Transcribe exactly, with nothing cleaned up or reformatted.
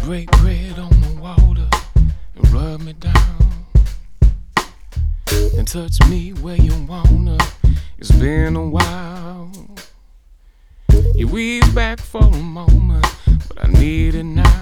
break bread on the water and rub me down and touch me where you wanna. It's been a while. You ease back for a moment, but I need it now.